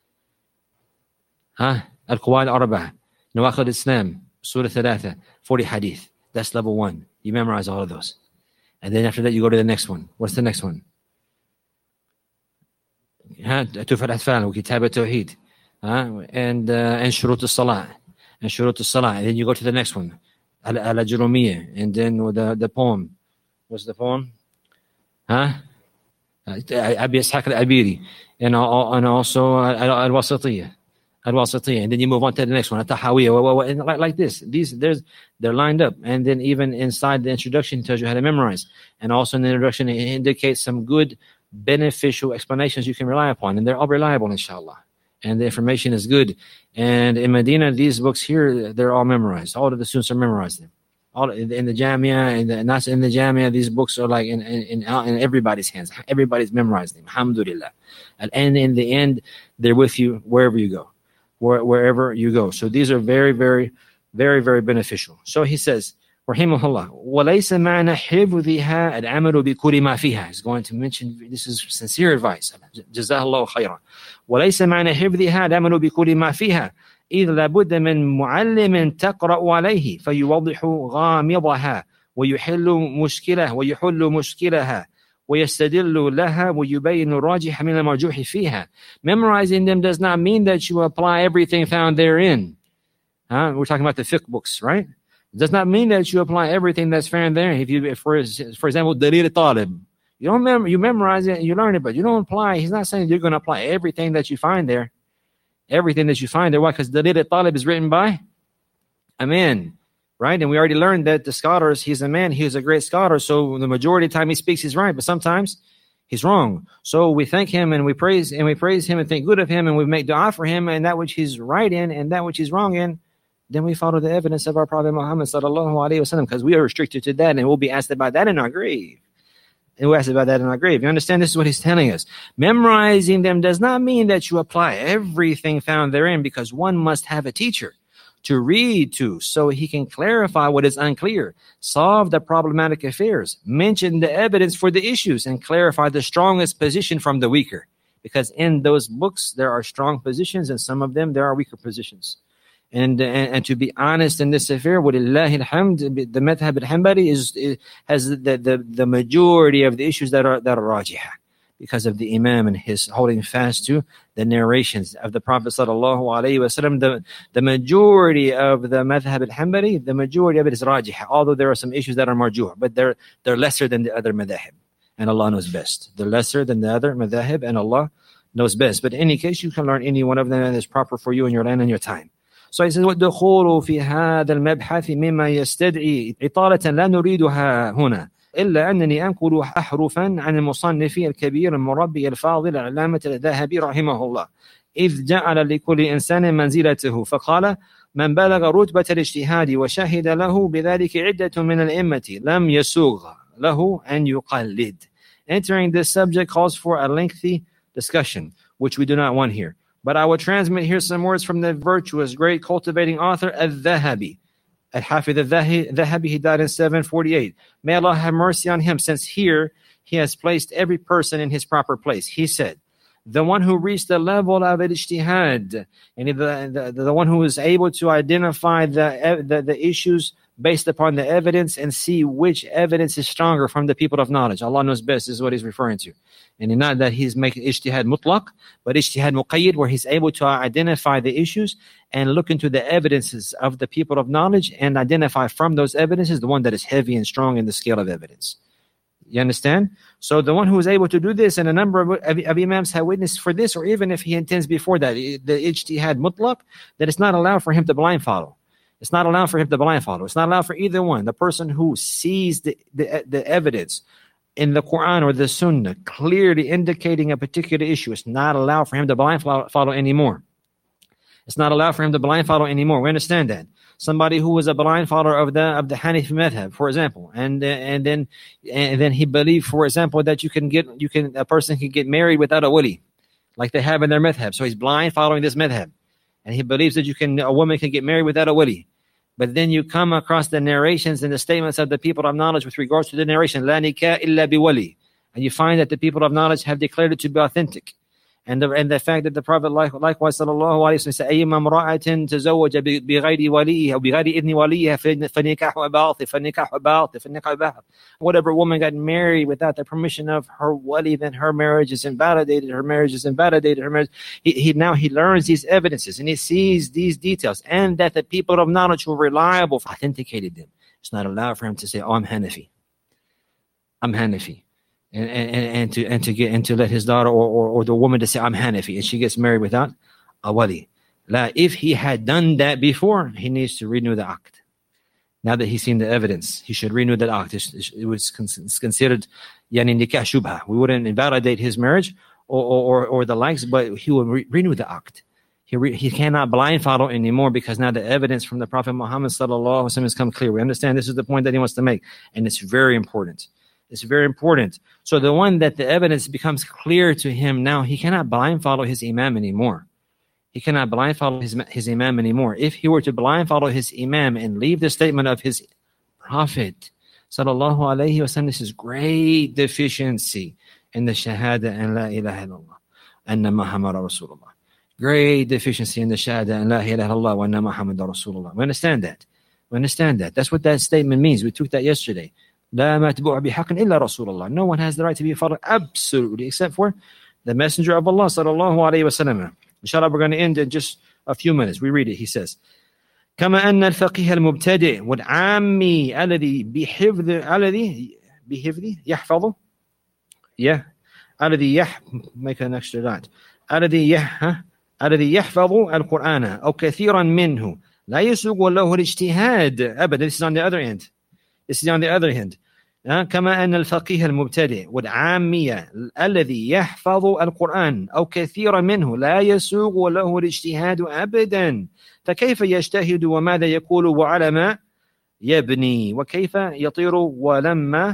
Huh? Al-Qawaid al-Arba'ah, Nawaqid al-Islam, Surah Thalatha, forty hadith. That's level one. You memorize all of those. And then after that, you go to the next one. What's the next one? Tufat al-Atfal, Kitab al-Tawheed. And uh, and Shurut al-Salah. And Shurut al-Salah. And then you go to the next one. Al-Ajurumiyya. And then the, the poem. What's the poem? Huh? Abi Ishaq al-Abiri. And, and also Al-Wasatiyya. Al-Wasatiyya, and then you move on to the next one, At-Tahawiyya, and like, like this. These there's they're lined up, and then even inside the introduction tells you how to memorize, and also in the introduction it indicates some good, beneficial explanations you can rely upon, and they're all reliable, inshallah. And the information is good. And in Medina, these books here, they're all memorized. All of the students are memorized them. All in, in the Jamia, and the, not in the Jamia, these books are like in in, in in everybody's hands. Everybody's memorized them. Alhamdulillah. And in the end, they're with you wherever you go. Wherever you go. So these are very, very, very, very beneficial. So he says, Rahimahullah, وَلَيْسَ مَعْنَا حِفْظِهَا الْعَمَلُ بِكُلِّ مَا فِيهَا. He's going to mention, this is sincere advice. جزاه الله خيرا. وَلَيْسَ مَعْنَا حِفْظِهَا الْعَمَلُ بِكُلِّ مَا فِيهَا إِذْ لَابُدَّ مِنْ مُعَلِّمٍ تَقْرَأُ عَلَيْهِ فَيُوَضِّحُ غَامِضَهَا وَيُحِلُّ مُشْكِلَهَا وَيُحِلُّ مُشْكِلَهَا وَيَسْتَدِلُّ لَهَا وَيُبَيِّنُ الرَّاجِحَ مِنَ الْمَرْجُوحِ فِيهَا. Memorizing them does not mean that you apply everything found therein. Huh? We're talking about the fiqh books, right? It does not mean that you apply everything that's found there. If you, if for, for example, Dalil al-Talib, you don't mem- you memorize it and you learn it, but you don't apply. He's not saying you're going to apply everything that you find there. Everything that you find there. Why? Because Dalil al-Talib is written by a man. Right? And we already learned that the scholars, he's a man, he's a great scholar. So the majority of the time he speaks, he's right, but sometimes he's wrong. So we thank him and we praise and we praise him and think good of him, and we make dua for him, and that which he's right in and that which he's wrong in, then we follow the evidence of our Prophet Muhammad sallallahu alaihi wasallam, because we are restricted to that, and we'll be asked about that in our grave. And we'll ask about that in our grave. You understand? This is what he's telling us. Memorizing them does not mean that you apply everything found therein, because one must have a teacher to read to, so he can clarify what is unclear, solve the problematic affairs, mention the evidence for the issues, and clarify the strongest position from the weaker. Because in those books, there are strong positions, and some of them, there are weaker positions. And, and, and to be honest in this affair, walillahi alhamd, the madhab al-Hanbali is, is, has the, the, the majority of the issues that are, that are rajihah, because of the Imam and his holding fast to the narrations of the Prophet sallallahu alaihi wasallam. The, the majority of the madhab al-Hanbali, the majority of it is rajih, although there are some issues that are marjuh, but they're they're lesser than the other madhab, and Allah knows best. They're lesser than the other madhab, and Allah knows best. But in any case, you can learn any one of them, and it's proper for you in your land and your time. So he says, وَالدُّخُولُ فِي هَذَا الْمَبْحَثِ مِمَّا يَسْتَدْعِي إِطَالَةً لَا نُرِيدُهَا هُنَا إلا أنني أنقل أحرفا عن المصنف الكبير المربي الفاضل العلامة الذهبي رحمه الله، إذ جعل لكل إنسان منزلته، فقال: من بلغ رتبة الاجتهاد وشهد له بذلك عدة من الأئمة لم يسوغ له أن يقلد. Entering this subject calls for a lengthy discussion, which we do not want here. But I will transmit here some words from the virtuous, great, cultivating author al-Dhahabi. Al-Hafidh al-Dhahabi, he died in seven forty-eight. May Allah have mercy on him, since here he has placed every person in his proper place. He said, the one who reached the level of ijtihad, and the, the, the one who is able to identify the, the, the issues based upon the evidence and see which evidence is stronger from the people of knowledge. Allah knows best, this is what he's referring to. And not that he's making ijtihad mutlaq, but ijtihad muqayyid, where he's able to identify the issues and look into the evidences of the people of knowledge and identify from those evidences the one that is heavy and strong in the scale of evidence. You understand? So the one who is able to do this, and a number of, of, of imams have witnessed for this, or even if he intends before that, the ijtihad mutlaq, that it's not allowed for him to blind follow. It's not allowed for him to blind follow. It's not allowed for either one. The person who sees the, the, the evidence in the Quran or the Sunnah clearly indicating a particular issue, it's not allowed for him to blind follow, follow anymore. It's not allowed for him to blind follow anymore. We understand that. Somebody who was a blind follower of the of the Hanafi madhab, for example, and uh, and then and then he believed, for example, that you can get you can a person can get married without a wali, like they have in their madhab. So he's blind following this madhab, and he believes that you can a woman can get married without a wali. But then you come across the narrations and the statements of the people of knowledge with regards to the narration, la nikah illa biwali, and you find that the people of knowledge have declared it to be authentic. And the, and the fact that the Prophet likewise sallallahu alayhi wa sallam said, أَيِّمَّا امْرَأَةٍ تَزَوَّجَ بِغَيْرِ وَلِيِّهَا وَبِغَيْرِ إِذْنِ وَلِيِّهَا فَالنِّكَاحُ بَاطِلٌ فَالنِّكَاحُ بَاطِلٌ فَالنِّكَاحُ بَاطِلٌ. Whatever woman got married without the permission of her wali, then her marriage is invalidated. Her marriage is invalidated. Her marriage. He, he now he learns these evidences and he sees these details, and that the people of knowledge who are reliable authenticated them. It's not allowed for him to say, "Oh, I'm Hanafi. I'm Hanafi." And, and, and to and to get and to let his daughter or, or, or the woman to say, I'm Hanafi, and she gets married without a wali. La, if he had done that before, he needs to renew the aqd. Now that he's seen the evidence, he should renew that aqd. It, it was it's considered yani nikah shubha. We wouldn't invalidate his marriage or or, or the likes, but he will re- renew the aqd. He re, he cannot blind follow anymore, because now the evidence from the Prophet Muhammad sallallahu alaihi wasallam has come clear. We understand this is the point that he wants to make, and it's very important. It's very important. So the one that the evidence becomes clear to him now, he cannot blind follow his imam anymore. He cannot blind follow his, his imam anymore. If he were to blind follow his imam and leave the statement of his Prophet sallallahu alaihi wasallam, this is great deficiency in the shahada and la ilaha illallah anna Muhammad Rasulullah. Great deficiency in the shahada and la ilaha illallah wa anna Muhammad Rasulullah. We understand that. We understand that. That's what that statement means. We took that yesterday. لا متبوع بحق إلا رسول الله. No one has the right to be followed absolutely except for the Messenger of Allah sallallahu alayhi wa sallam. Inshallah, we're going to end in just a few minutes. We read it. He says, كما أن الفقيه المبتدئ والعامي الذي بحفظ الذي بحفظ يحفظ yeah الذي يح make an extra dot الذي يح الذي يحفظ القرآن أو كثيرا منه لا يسوق له الاجتهاد أبدا. This is on the other end. This is on the other hand. كما أن الفقيه المبتدئ والعامية الذي يحفظ القرآن أو كثيرا منه لا يسوغ له الاجتهاد أبدا، فكيف يجتهد وماذا يقول وعلى ما يبني وكيف يطير ولما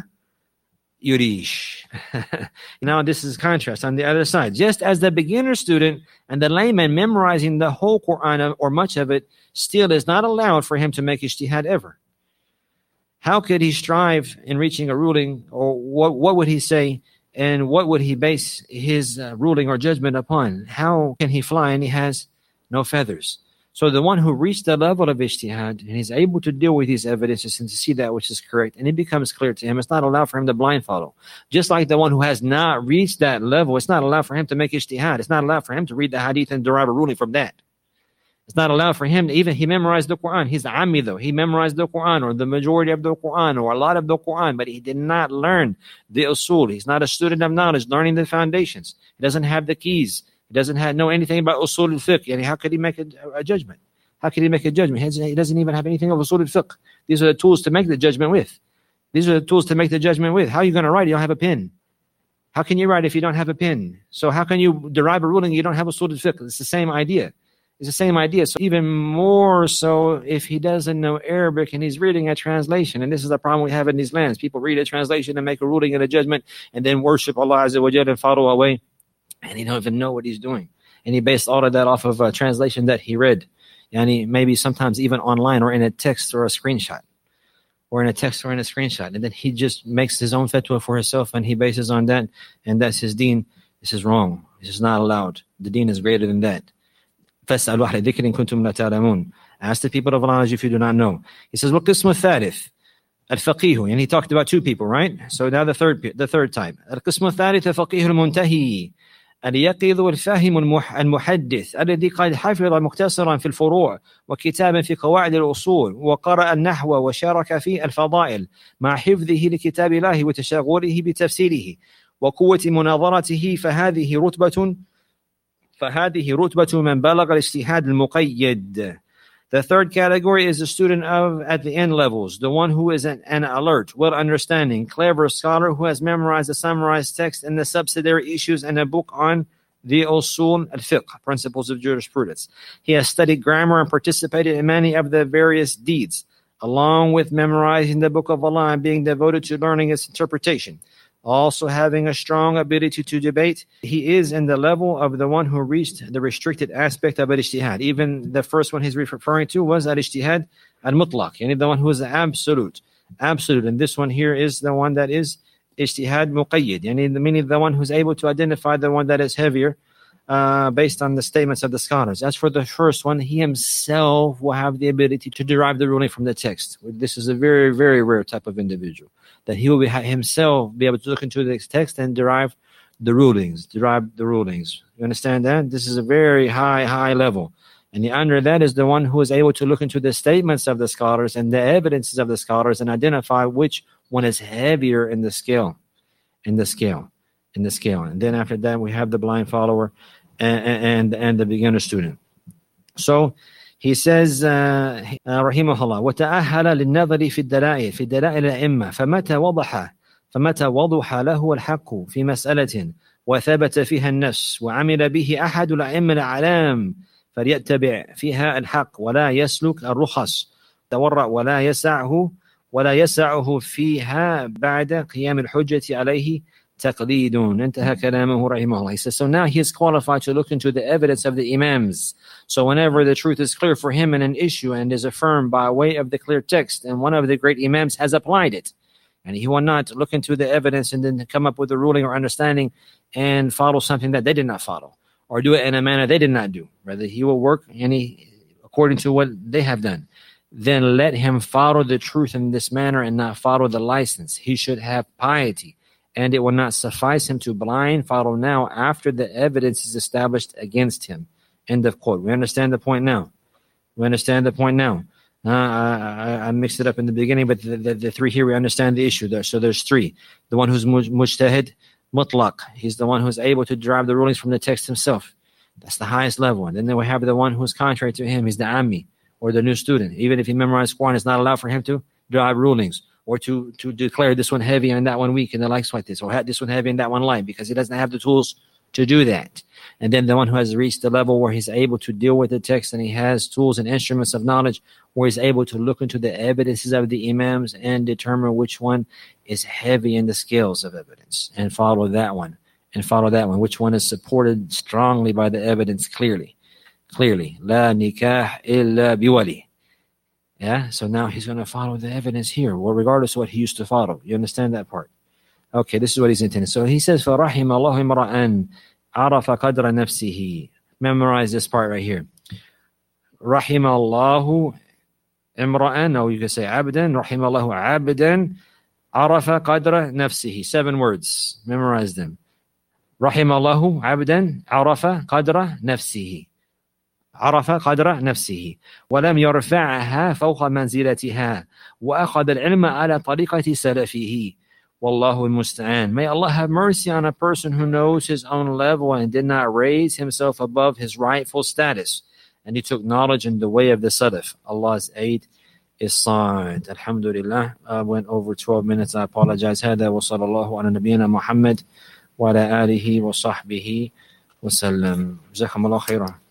يريش. Now this is contrast on the other side. Just as the beginner student and the layman memorizing the whole Quran or much of it still is not allowed for him to make ijtihad ever. How could he strive in reaching a ruling, or what, what would he say, and what would he base his uh, ruling or judgment upon? How can he fly and he has no feathers? So the one who reached the level of ijtihad and he's able to deal with these evidences and to see that which is correct, and it becomes clear to him, it's not allowed for him to blind follow. Just like the one who has not reached that level, it's not allowed for him to make ijtihad. It's not allowed for him to read the hadith and derive a ruling from that. It's not allowed for him to even, he memorized the Quran. He's the Ammi though. He memorized the Quran or the majority of the Quran or a lot of the Quran, but he did not learn the usul. He's not a student of knowledge, learning the foundations. He doesn't have the keys. He doesn't have, know anything about usul al-fiqh. I mean, how could he make a, a judgment? How could he make a judgment? He doesn't even have anything of usul al-fiqh. These are the tools to make the judgment with. These are the tools to make the judgment with. How are you going to write? You don't have a pen. How can you write if you don't have a pen? So how can you derive a ruling? You don't have usul al-fiqh. It's the same idea. It's the same idea. So even more so if he doesn't know Arabic and he's reading a translation. And this is the problem we have in these lands. People read a translation and make a ruling and a judgment and then worship Allah Azza wa Jalla and follow away. And he don't even know what he's doing. And he based all of that off of a translation that he read. And maybe sometimes even online or in a text or a screenshot. Or in a text or in a screenshot. And then he just makes his own fatwa for himself and he bases on that. And that's his deen. This is wrong. This is not allowed. The deen is greater than that. فَاسْأَلُوا أَهْلَ الذِّكْرِ إِن كُنتُمْ لَا تَعْلَمُونَ. Ask the people of knowledge if you do not know. He says, وَالْقِسْمُ الثَّالِث الفقيه. And he talked about two people, right? So now the third the third type. القسم الثالث الفقيه المنتهي اليقظ الفاهم المحدث الذي قد حفظ مختصرا في الفروع وكتابا في قواعد الأصول وقرأ النحو وشارك في الفضائل مع حفظه لكتاب الله وتشاغله بتفسيره وقوة مناظرته فهذه رتبة فهذه رتبة من بلغ الاجتهاد المقيد. The third category is the student of at the end levels, the one who is an, an alert, well-understanding, clever scholar who has memorized the summarized text and the subsidiary issues in a book on the usul al-fiqh, principles of jurisprudence. He has studied grammar and participated in many of the various deeds, along with memorizing the book of Allah and being devoted to learning its interpretation. Also having a strong ability to debate, he is in the level of the one who reached the restricted aspect of al-ijtihad. Even the first one he's referring to was al-ijtihad al-mutlaq, yani the one who is absolute, absolute. And this one here is the one that is ijtihad muqayyid, yani meaning the one who's able to identify the one that is heavier uh, based on the statements of the scholars. As for the first one, he himself will have the ability to derive the ruling from the text. This is a very, very rare type of individual, that he will be himself be able to look into the text and derive the rulings, derive the rulings. You understand that? This is a very high, high level. And the under that is the one who is able to look into the statements of the scholars and the evidences of the scholars and identify which one is heavier in the scale, in the scale, in the scale. And then after that, we have the blind follower and, and, and the beginner student. So he says, uh, رحمه الله وتأهل للنظر في الدلائل في الدلائل الأئمة فمتى وضح فمتى وضح له الحق في مسألة وثبت فيها النص وعمل به أحد الأئمة الأعلام فليتبع فيها الحق ولا يسلك الرخص تورع ولا يسعه ولا يسعه فيها بعد قيام الحجة عليه تقليد. انتهى كلامه رحمه الله. He says, so now he is qualified to look into the evidence of the imams. So whenever the truth is clear for him in an issue and is affirmed by way of the clear text, and one of the great imams has applied it, and he will not look into the evidence and then come up with a ruling or understanding and follow something that they did not follow, or do it in a manner they did not do. Rather, he will work any according to what they have done. Then let him follow the truth in this manner and not follow the license. He should have piety, and it will not suffice him to blind follow now after the evidence is established against him. End of quote. We understand the point now. We understand the point now. Uh, I, I mixed it up in the beginning, but the, the, the three here, we understand the issue there. So there's three. The one who's mujtahid, mutlaq. He's the one who's able to derive the rulings from the text himself. That's the highest level. And then we have the one who's contrary to him. He's the ammi, or the new student. Even if he memorized Quran, it's not allowed for him to derive rulings, or to, to declare this one heavy and that one weak and the likes like this, or this one heavy and that one light, because he doesn't have the tools to do that. And then the one who has reached the level where he's able to deal with the text and he has tools and instruments of knowledge where he's able to look into the evidences of the imams and determine which one is heavy in the scales of evidence and follow that one and follow that one, which one is supported strongly by the evidence clearly. Clearly. La nikah illa biwali. Yeah, so now he's going to follow the evidence here, well, regardless of what he used to follow. You understand that part? Okay, this is what he's intending. So he says, فَرَحِمَ اللَّهُ إِمْرَأً عَرَفَ قَدْرَ نَفْسِهِ. Memorize this part right here. رَحِمَ اللَّهُ إِمْرَأً, or you can say عَبْدًا. رَحِمَ اللَّهُ عَبْدًا عَرَفَ قَدْرَ نَفْسِهِ. Seven words. Memorize them. رَحِمَ اللَّهُ عَبْدًا عَرَفَ قَدْرَ نَفْسِهِ. عرف قدر نفسه ولم يرفعها فوق منزلتها وأخذ العلم على طريقة سلفه والله المستعان. May Allah have mercy on a person who knows his own level and did not raise himself above his rightful status, and he took knowledge in the way of the Salaf. Allah's aid is sought. Alhamdulillah. I went over twelve minutes. I apologize. هذا وصلى الله على نبينا محمد وعلى آله وصحبه وسلم. جزاكم الله خيرا.